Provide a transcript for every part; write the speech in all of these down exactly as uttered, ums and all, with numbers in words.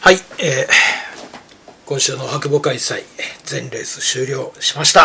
はい、えー、今週の白母開催全レース終了しました。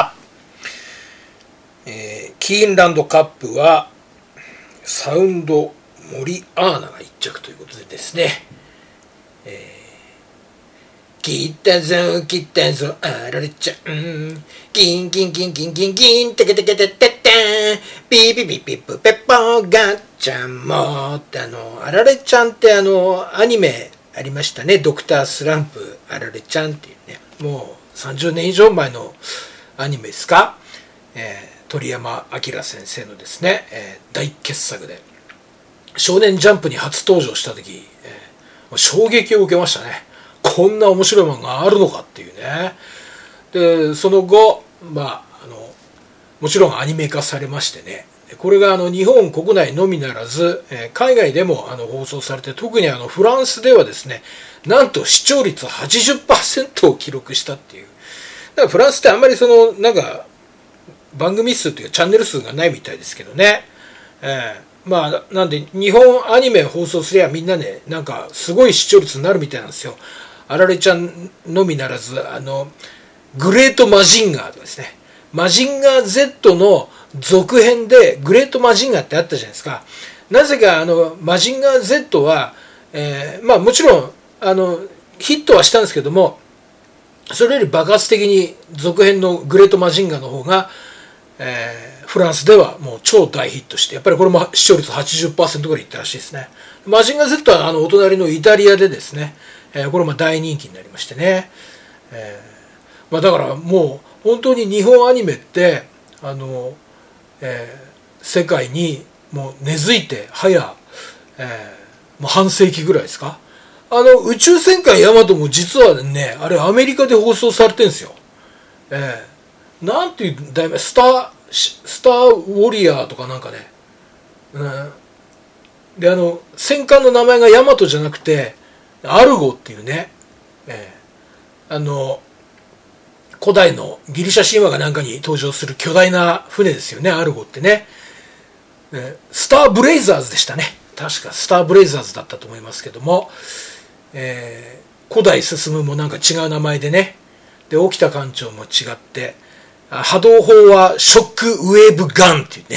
えー、キーンランドカップはサウンドモリアーナがいっ着ということでですね、えー、切ったぞ切ったぞあられちゃんキンキンキンキンキンキンテケテケテテテンピピピピプペッポーガッチャンモってあのあられちゃんってあのアニメありましたね。ドクタースランプあられちゃんっていうね、もうさんじゅうねん以上前のアニメですか、えー、鳥山明先生のですね、えー、大傑作で少年ジャンプに初登場した時、えー、衝撃を受けましたね。こんな面白いものがあるのかっていうね。でその後、まあ、あのもちろんアニメ化されましてね、これがあの日本国内のみならず、えー、海外でもあの放送されて、特にあのフランスではですね、なんと視聴率 はちじゅっパーセント を記録したっていう。だからフランスってあんまりそのなんか番組数というかチャンネル数がないみたいですけどね、えー、まあなんで日本アニメ放送すりゃみんなね、なんかすごい視聴率になるみたいなんですよ。あられちゃんのみならず、あのグレートマジンガーとかですね、マジンガー Z の続編でグレートマジンガーってあったじゃないですか。なぜかあのマジンガー Z は、えー、まあもちろんあのヒットはしたんですけども、それより爆発的に続編のグレートマジンガーの方が、えー、フランスではもう超大ヒットして、やっぱりこれも視聴率 はちじゅっパーセント ぐらいいったらしいですね。マジンガー Z はあのお隣のイタリアでですね、えー、これも大人気になりましてね、えーまあ、だからもう本当に日本アニメってあのえー、世界にもう根付いて早、えー、もう半世紀ぐらいですか。あの宇宙戦艦ヤマトも実はね、あれアメリカで放送されてるんですよ。えー、なんていう題名、スタースターウォリアーとかなんかね、うん、であの戦艦の名前がヤマトじゃなくてアルゴっていうね、えー、あの古代のギリシャ神話がなんかに登場する巨大な船ですよね、アルゴってね。スターブレイザーズでしたね。確かスターブレイザーズだったと思いますけども、えー、古代進むもなんか違う名前でね。で、沖田艦長も違って、波動砲はショックウェーブガンっていうね。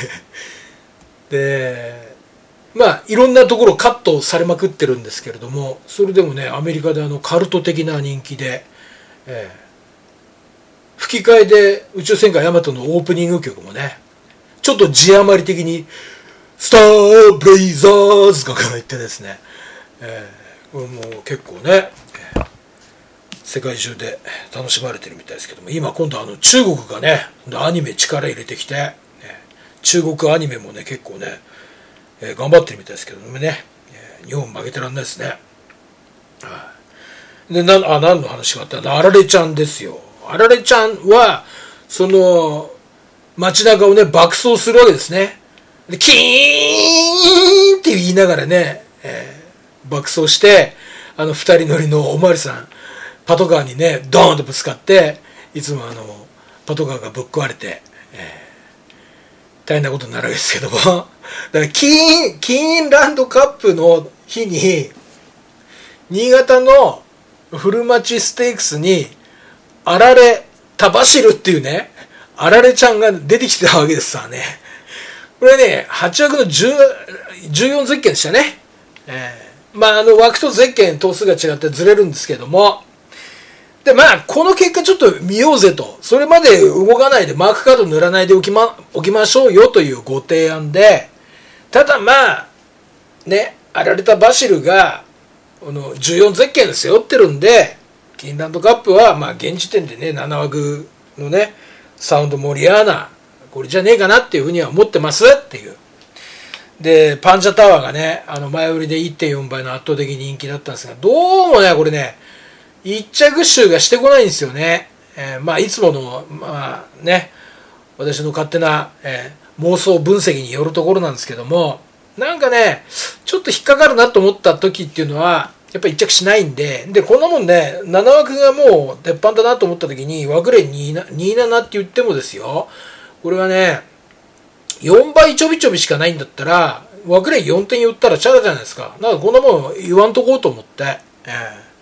で、まあ、いろんなところカットされまくってるんですけれども、それでもね、アメリカであのカルト的な人気で、えー吹き替えで宇宙戦艦ヤマトのオープニング曲もね、ちょっと字余り的にスターブレイザーズとか言ってですね、えー、これもう結構ね、えー、世界中で楽しまれてるみたいですけども、今今度あの中国がねアニメ力入れてきて、ね、中国アニメもね結構ね、えー、頑張ってるみたいですけどもね、えー、日本負けてらんないですね。はい、でなあ何の話があったらあられちゃんですよ。あられちゃんはその街中をね爆走するわけですね。でキーンって言いながらね、えー、爆走してあの二人乗りのおまわりさんパトカーにねドーンとぶつかって、いつもあのパトカーがぶっ壊れて、えー、大変なことになるわけですけども、だからキーンキーンランドカップの日に新潟の古町ステークスにあられタバシルっていうね、あられちゃんが出てきてたわけですさね。これね、はち枠のじゅう、じゅうよんゼッケンでしたね。えー、まああの枠とゼッケン頭数が違ってずれるんですけども、でまあこの結果ちょっと見ようぜと、それまで動かないでマークカード塗らないでおきま、おきましょうよというご提案で、ただまあね、あられタバシルがこのじゅうよんゼッケン背負ってるんで、キーンランドカップはまあ現時点でねなな枠のねサウンドモリアーナこれじゃねえかなっていうふうには思ってますっていう。でパンチャタワーがねあの前売りで いってんよん 倍の圧倒的人気だったんですが、どうもねこれね一着集がしてこないんですよね。えー、まあいつものまあね私の勝手な、えー、妄想分析によるところなんですけども、なんかねちょっと引っかかるなと思った時っていうのはやっぱり一着しないんで、でこんなもんねなな枠がもう鉄板だなと思った時に枠例にじゅうななって言ってもですよ、これはねよんばいちょびちょびしかないんだったら枠例よんてん言ったらチャラじゃないですか。だからこんなもん言わんとこうと思って、え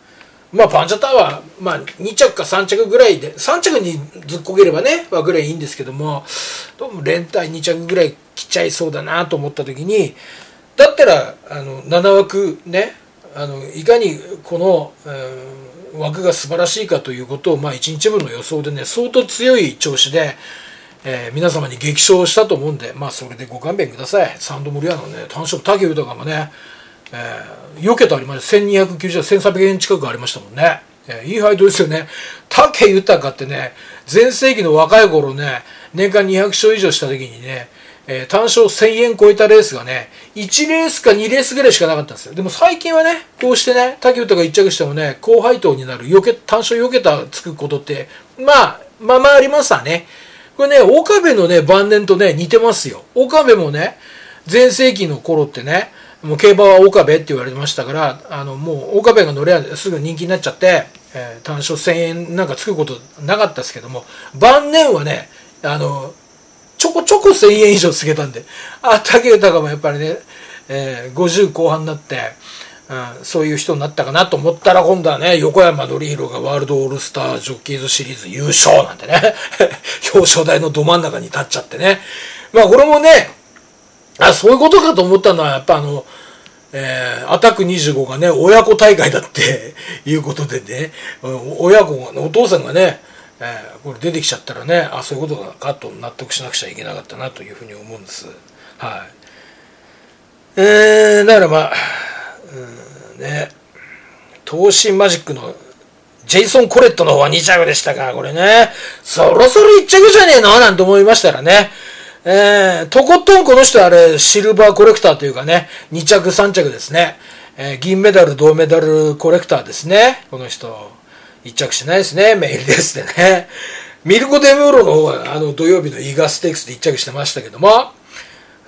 まあパンチャタワー、まあに着かさん着ぐらいで、さん着にずっこければね、わぐらいいいんですけども、どうも連帯に着ぐらい来ちゃいそうだなと思った時に、だったら、あの、なな枠ね、あの、いかにこの、えー、枠が素晴らしいかということを、まあいちにちぶんの予想でね、相当強い調子で、えー、皆様に激賞したと思うんで、まあそれでご勘弁ください。サウンド森アナのね、単勝武豊もね、えー、よけとありました。せんにひゃくきゅうじゅうえん、せんさんびゃくえん近くありましたもんね。えー、いい配当ですよね。武豊ってね、前世紀の若い頃ね、年間にひゃく勝以上した時にね、えー、単勝せんえん超えたレースがね、いちレースかにレースぐらいしかなかったんですよ。でも最近はね、こうしてね、武豊がいっ着してもね、高配当になる、よけ、単勝よけたつくことって、まあ、まあまあありますわね。これね、岡部のね、晩年とね、似てますよ。岡部もね、前世紀の頃ってね、もう競馬は岡部って言われてましたから、あの、もう岡部が乗ればすぐ人気になっちゃって、えー、単勝せんえんなんかつくことなかったですけども、晩年はね、あの、ちょこちょこせんえん以上つけたんで、あ、武豊もやっぱりね、えー、ごじゅうこう半になって、うん、そういう人になったかなと思ったら、今度はね、横山典弘がワールドオールスタージョッキーズシリーズ優勝なんてね、表彰台のど真ん中に立っちゃってね。まあこれもね、あ、そういうことかと思ったのは、やっぱあの、えー、アタックにじゅうごがね、親子大会だっていうことでね、親子が、お父さんがね、えー、これ出てきちゃったらね、あ、そういうことかと納得しなくちゃいけなかったなというふうに思うんです。はい。えー、だからまあ、うんね、東進マジックのジェイソン・コレットの方はに着でしたが、これね、そろそろいっ着じゃねえのなんて思いましたらね、えー、とことんこの人はあれ、シルバーコレクターというかね、に着さん着ですね、えー、銀メダル、銅メダルコレクターですね、この人。一着しないですね、メインレースでね。ミルコ・デムーロの方は、あの、土曜日のイガステークスで一着してましたけども、はい。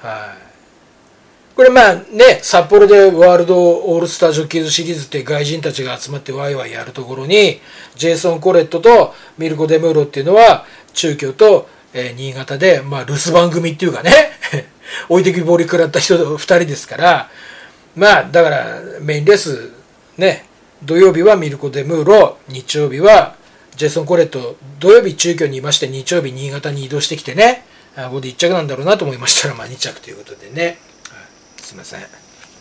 これまあね、札幌でワールドオールスタージョッキーズシリーズって外人たちが集まってワイワイやるところに、ジェイソン・コレットとミルコ・デムーロっていうのは、中京と、えー、新潟で、まあ留守番組っていうかね、置いてきぼり食らった人ふたりですから、まあだからメインレースね、土曜日はミルコ・デムーロ、日曜日はジェイソン・コレット、土曜日中京にいまして、日曜日新潟に移動してきてね、あここでいっ着なんだろうなと思いましたら、まあに着ということでね。すいません。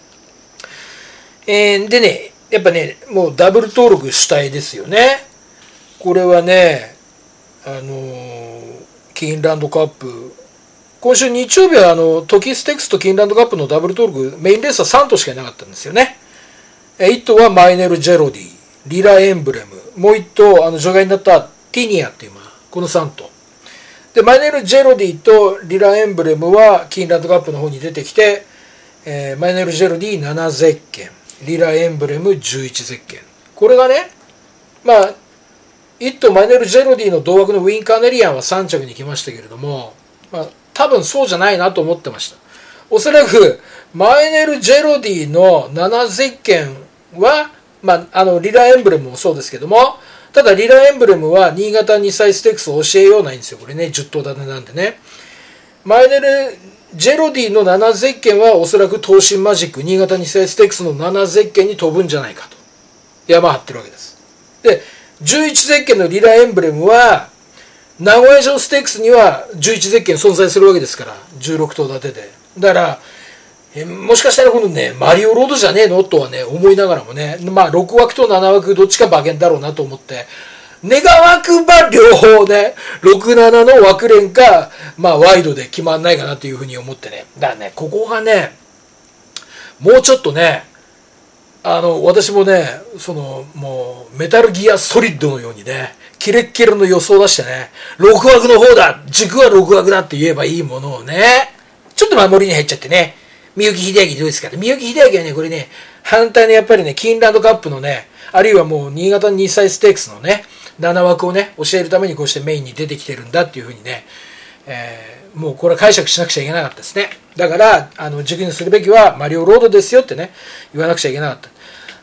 えー、でね、やっぱね、もうダブル登録主体ですよね。これはね、あのー、キーンランドカップ、今週日曜日はあの、トキステックスとキーンランドカップのダブル登録、メインレースはさん頭しかいなかったんですよね。いっ頭はマイネル・ジェロディ、リラ・エンブレム、もういっ頭、あの、除外になったティニアっていう、まあ、このさん頭。で、マイネル・ジェロディとリラ・エンブレムはキーンランドカップの方に出てきて、えー、マイネル・ジェロディななゼッケン、リラ・エンブレムじゅういちゼッケン。これがね、まあ、いっ頭マイネル・ジェロディの同枠のウィン・カーネリアンはさん着に来ましたけれども、まあ、多分そうじゃないなと思ってました。おそらく、マイネル・ジェロディのななゼッケンは、まあ、あの、リラ・エンブレムもそうですけども、ただリラ・エンブレムは新潟に歳ステークスを教えようないんですよ。これね、じゅっ頭立てなんでね。マイネル・ジェロディのななゼッケンはおそらく東進マジック、新潟に歳ステークスのななゼッケンに飛ぶんじゃないかと。山張ってるわけです。で、じゅういちゼッケンのリラ・エンブレムは、名古屋城ステークスにはじゅういちゼッケン存在するわけですから、じゅうろく頭立てで。だから、えもしかしたら今度ね、マリオロードじゃねえのとはね、思いながらもね、まあろく枠となな枠どっちか馬券だろうなと思って、願わくば両方ね、ろく、ななの枠連か、まあワイドで決まんないかなというふうに思ってね。だからね、ここがね、もうちょっとね、あの、私もね、その、もう、メタルギアソリッドのようにね、キレッキレの予想を出してね、ろく枠の方だ、軸はろく枠だって言えばいいものをね、ちょっと守りに入っちゃってね、三幸秀明どうですかね。三幸秀明はね、これね、反対のやっぱりね、キーンランドカップのね、あるいはもう新潟に歳ステークスのね、なな枠をね、教えるためにこうしてメインに出てきてるんだっていうふうにね、えー、もうこれは解釈しなくちゃいけなかったですね。だから、あの、軸にするべきはマリオロードですよってね、言わなくちゃいけなかった。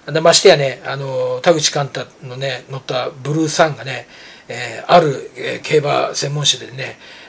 でましてやね、あの、田口寛太のね、乗ったブルーサンがね、えー、ある、えー、競馬専門誌でね、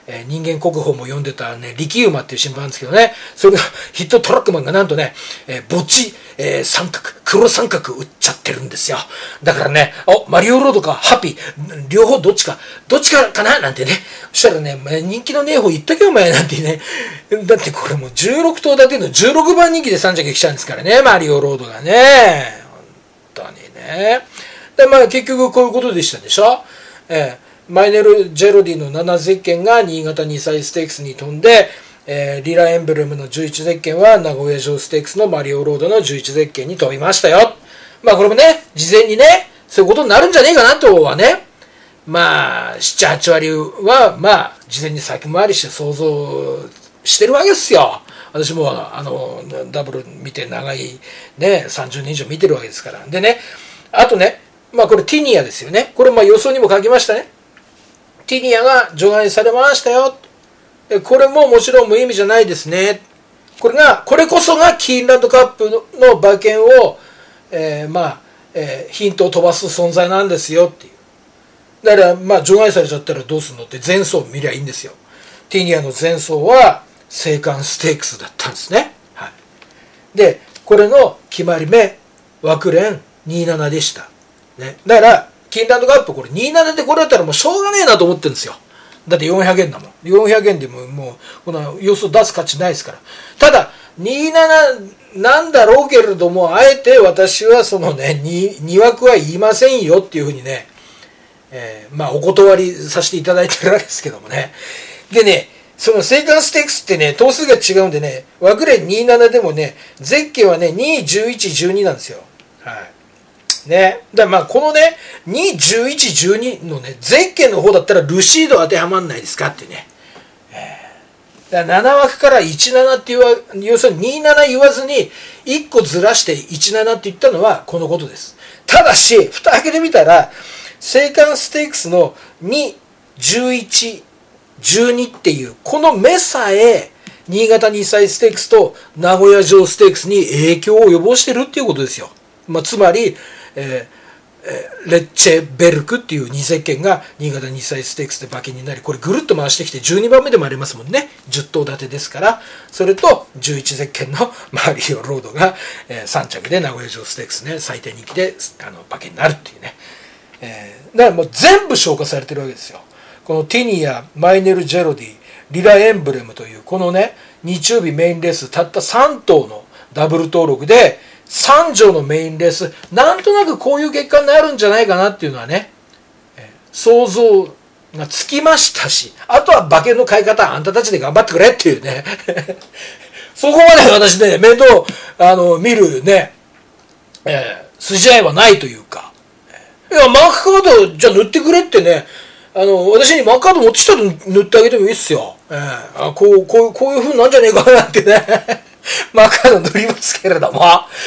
えー、人間国宝も読んでたね、力馬っていう新聞なんですけどね、それがヒットトラックマンがなんとね、えー、墓地、えー、三角、黒三角打っちゃってるんですよ。だからね、お、マリオロードかハピー、両方どっちか、どっちかかななんてね、そしたらね、人気のねえ方言っとけよお前なんてね、だってこれもうじゅうろく頭立てのじゅうろくばん人気でさん着来ちゃうんですからね、マリオロードがね。本当にね。で、まあ結局こういうことでしたでしょ。えーマイネル・ジェロディのななゼッケンが新潟にさいステークスに飛んで、えー、リラ・エンブレムのじゅういちゼッケンは名古屋城ステークスのマリオロードのじゅういちゼッケンに飛びましたよ。まあこれもね、事前にね、そういうことになるんじゃねえかなとはね、まあ、なな、はち割は、まあ、事前に先回りして想像してるわけですよ。私も、あの、ダブル見て長い、ね、さんじゅうねん以上見てるわけですから。でね、あとね、まあこれティニアですよね。これまあ予想にも書きましたね。ティニアが除外されましたよ。これももちろん無意味じゃないですね。これが、これこそがキーンランドカップの馬券を、えー、まあ、えー、ヒントを飛ばす存在なんですよっていう。だから、まあ、除外されちゃったらどうするのって前走見りゃいいんですよ。ティニアの前走は、青函ステークスだったんですね。はい。で、これの決まり目、枠連にじゅうななでした。ね。だから、キーンランドカップこれにじゅうななでこれだったらもうしょうがねえなと思ってるんですよ。だってよんひゃくえんだもん。よんひゃくえんでももう、この予想出す価値ないですから。ただ、にじゅうなななんだろうけれども、あえて私はそのね、に, に枠は言いませんよっていうふうにね、えー、まあお断りさせていただいてるわけですけどもね。でね、その青函ステークスってね、頭数が違うんでね、枠連にじゅうななでもね、ゼッケンはね、に、じゅういち、じゅうになんですよ。はい。ね。だからまあこのね、に、じゅういち、じゅうにのね、ゼッケンの方だったらルシード当てはまんないですかってね。だからなな枠からいちななって言わ、要するににじゅうなな言わずにいっこずらしていちななって言ったのはこのことです。ただし、蓋開けてみたら、青函ステークスのに、じゅういち、じゅうにっていう、この目さえ、新潟にさいステークスと名古屋城ステークスに影響を及ぼしてるっていうことですよ。まあ、つまり、えーえー、レッチェベルクっていうにゼッケンが新潟にさいステークスで馬券になり、これぐるっと回してきてじゅうにばんめでもありますもんね。じゅっ頭立てですから、それとじゅういちゼッケンのマリオロードが、えー、さん着で名古屋城ステークスね、最低人気であの馬券になるっていうね。えー、だからもう全部消化されてるわけですよ。このティニア、マイネル・ジェロディ、リラ・エンブレムというこのね、日曜日メインレースたったさん頭のダブル登録で、さん条のメインレース、なんとなくこういう結果になるんじゃないかなっていうのはね、えー、想像がつきましたし、あとは馬券の買い方あんたたちで頑張ってくれっていうね。そこまで私ね、面倒、あの、見るね、えー、筋合いはないというか、いや、マークカードじゃあ塗ってくれってね、あの、私にマークカード持ってきたら塗ってあげてもいいっすよ。えー、あこう、こう、こういう風になんじゃねえかなってね。マークカード塗りますけれども。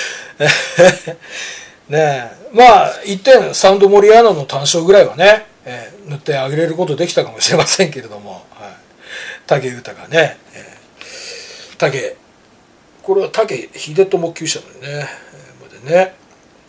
ねえ。まあ、一点、サウンドモリアーナの単勝ぐらいはね、えー、塗ってあげれることできたかもしれませんけれども。はい、武豊ね。えー、武、これは武秀友厩舎のね、えー、までね。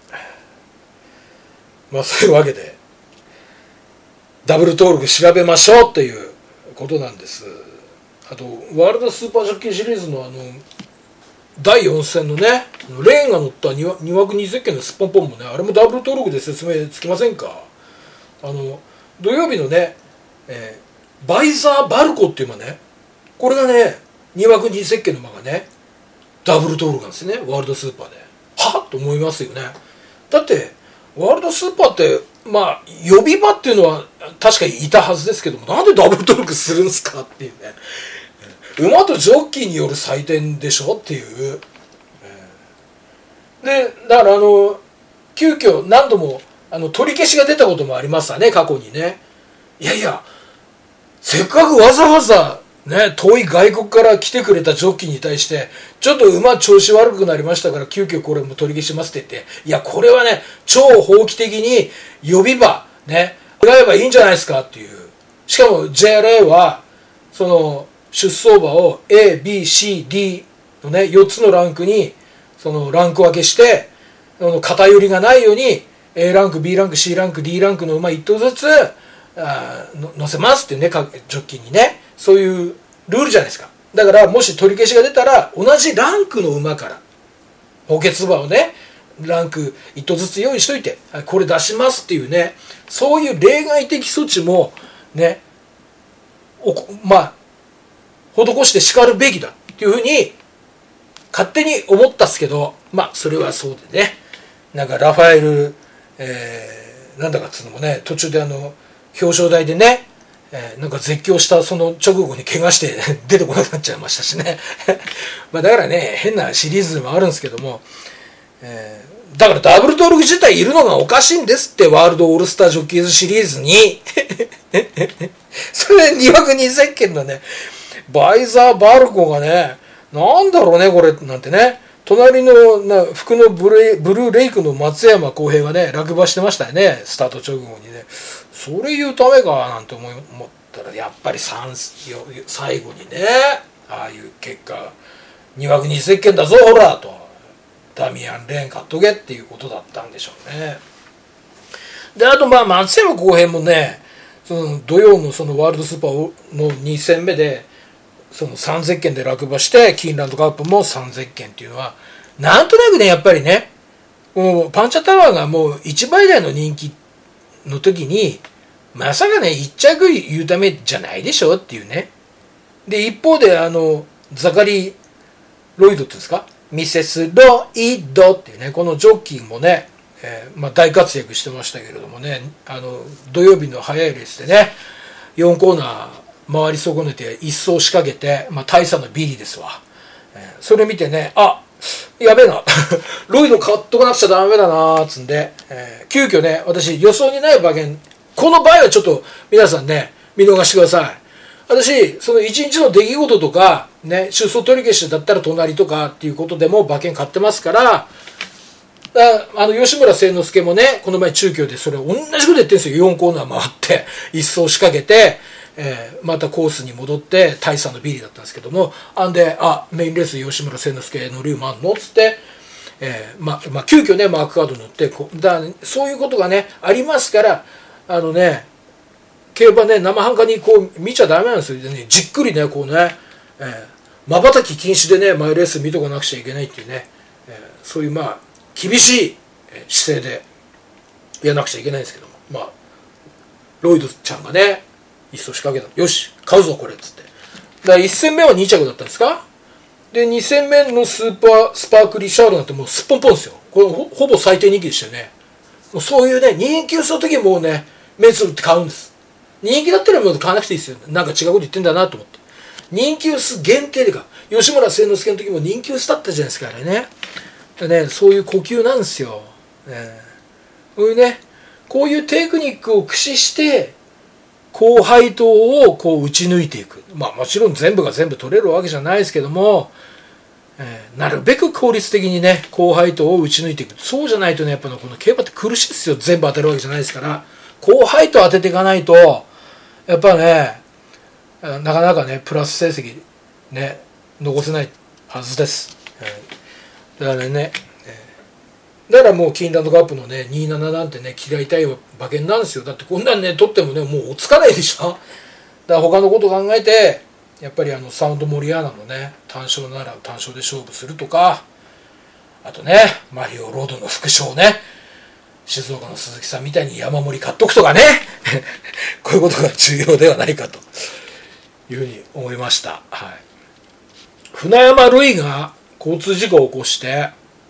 まあ、そういうわけで、ダブル登録調べましょうっていうことなんです。あと、ワールドスーパージョッキーシリーズのあの、だいよん戦のね、レーンが乗ったに枠にゼッケンのスッポンポンもね、あれもダブル登録で説明つきませんか？あの、土曜日のね、えー、バイザーバルコっていう馬ね、これがね、に枠にゼッケンの馬がね、ダブル登録なんですね、ワールドスーパーで。はっと思いますよね。だって、ワールドスーパーって、まあ、予備馬っていうのは確かにいたはずですけども、なんでダブル登録するんですかっていうね。馬とジョッキーによる採点でしょっていう。で、だからあの、急遽何度もあの取り消しが出たこともありましたね、過去にね。いやいや、せっかくわざわざね、遠い外国から来てくれたジョッキーに対して、ちょっと馬調子悪くなりましたから急遽これも取り消しますって言って、いや、これはね、超法規的に予備馬、ね、使えばいいんじゃないですかっていう。しかも ジェイアールエー は、その、出走馬を A、B、C、D のね、よっつのランクに、そのランク分けして、その偏りがないように、A ランク、B ランク、C ランク、D ランクの馬いっ頭ずつ、 あの乗せますっていうね、ジョッキーにね、そういうルールじゃないですか。だからもし取り消しが出たら同じランクの馬から補欠馬をねランクいっ頭ずつ用意しといて、これ出しますっていうね、そういう例外的措置もねおまあ施してしかるべきだっていうふうに勝手に思ったっすけど、まあそれはそうでね、なんかラファエル、えー、なんだかっつうのもね、途中であの表彰台でね、えー、なんか絶叫したその直後に怪我して出てこなくなっちゃいましたしねまあだからね、変なシリーズでもあるんですけども、えー、だからダブル登録自体いるのがおかしいんですって、ワールドオールスタージョッキーズシリーズにそれでにわくにせっけんのねバイザー・バルコがね、なんだろうねこれなんてね、隣のな福のブレブルーレイクの松山康平がね落馬してましたよね、スタート直後にね。それ言うためかなんて思い思ったら、やっぱり最後にねああいう結果にわくにせっけんだぞほらと、ダミアン・レーン買っとけっていうことだったんでしょうね。であとまあ松山康平もね、その土曜のそのワールドスーパーのに戦目でそのさんゼッケンで落馬してキーンランドカップもさんゼッケンっていうのはなんとなくね、やっぱりね、もうパンチャタワーがもういちばい台の人気の時にまさかねいっ着言うためじゃないでしょっていうね。で一方であのザカリー・ロイドっていうんですか、ミセス・ロイドっていうね、このジョッキーもね、えーまあ、大活躍してましたけれどもね、あの土曜日の早いレースでねよんコーナー回り損ねて一走仕掛けて、まあ、大差のビリですわ、えー、それ見てね、あやべえなロイド買っとかなくちゃダメだなーっつんで、えー、急遽ね私予想にない馬券、この場合はちょっと皆さんね見逃してください。私そのいちにちの出来事とかね、出走取り消しだったら隣とかっていうことでも馬券買ってますから、あの吉村誠之助もねこの前中京でそれ同じことやってるんですよ。よんコーナー回って一走仕掛けて、えー、またコースに戻って大差のビリだったんですけども、あんであメインレース吉村誠之助乗り馬あんのっつって、えー、ままあ急遽ねマークカード塗ってこだそういうことがねありますから、あのね競馬ね生半可にこう見ちゃダメなんですよ。でねじっくりねこうねまばたき禁止でねマイレース見とかなくちゃいけないっていうね、えー、そういうまあ厳しい姿勢でやらなくちゃいけないんですけども、まあロイドちゃんがね一走仕掛けた、よし買うぞこれっつって、だからいち戦目はに着だったんですか。でに戦目のスーパースパークリーシャールなんてもうすっぽんぽんですよ。これ ほ, ほぼ最低人気でしたよね。もうそういうね人気薄の時はもうね目つぶって買うんです。人気だったらもう買わなくていいですよ。なんか違うこと言ってんだなと思って、人気薄限定でか、吉村誠之助の時も人気薄だったじゃないですかあれね。でねそういう呼吸なんですよ、ね、こういうねこういうテクニックを駆使して高配当をこう打ち抜いていく。まあもちろん全部が全部取れるわけじゃないですけども、えー、なるべく効率的にね高配当を打ち抜いていく。そうじゃないとねやっぱこの競馬って苦しいですよ。全部当てるわけじゃないですから、高配当当てていかないとやっぱねなかなかねプラス成績ね残せないはずです、えー、だからね、えー、だからもうキーンランドカップのねにじゅうなななんてね嫌いたい馬券なんですよ。だってこんなんね取ってもねもう追っつかないでしょ。だから他のこと考えてやっぱりあのサウンドモリアーナのね単勝なら単勝で勝負するとか、あとねマリオロードの副賞ね静岡の鈴木さんみたいに山盛り買っとくとかねこういうことが重要ではないかというふうに思いました、はい、船山瑠衣が交通事故を起こして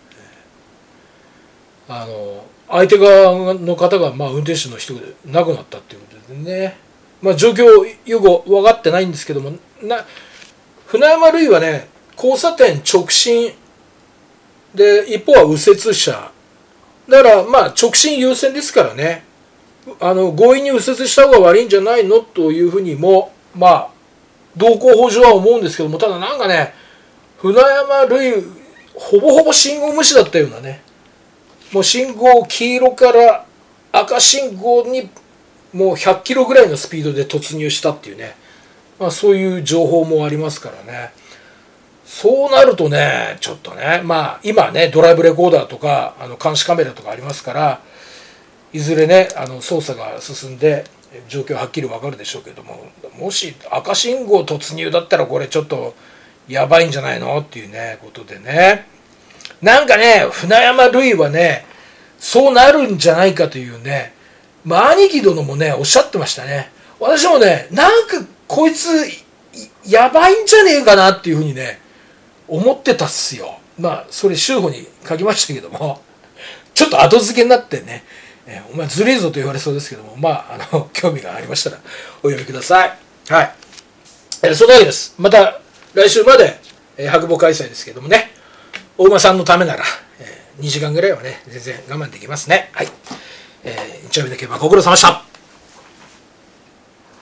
あの相手側の方がまあ運転手の人で亡くなったっていうことでね、まあ、状況よく分かってないんですけどもな、船山瑠衣はね交差点直進で一方は右折車だからまあ直進優先ですからね、あの強引に右折した方が悪いんじゃないのというふうにもまあ道交法上は思うんですけども、ただなんかね船山瑠衣ほぼほぼ信号無視だったようなね、もう信号黄色から赤信号にもうひゃっキロぐらいのスピードで突入したっていうね、まあ、そういう情報もありますからね。そうなるとねちょっとねまあ今ねドライブレコーダーとかあの監視カメラとかありますから、いずれねあの捜査が進んで状況はっきり分かるでしょうけども、もし赤信号突入だったらこれちょっとやばいんじゃないのっていうねことでね、なんかね船山類はねそうなるんじゃないかというね、まあ兄貴殿もねおっしゃってましたね。私もねなんかこいつやばいんじゃねえかなっていうふうにね思ってたっすよ。まあそれ修法に書きましたけども、ちょっと後付けになってね、えー、お前ずるいぞと言われそうですけども、まあ、あの興味がありましたらお読みください。はい、えー、そのわけです。また来週まで、えー、白母開催ですけどもね、大馬さんのためなら、えー、にじかんぐらいはね全然我慢できますね。はい、えー、一丁目の競馬ご苦労様でした。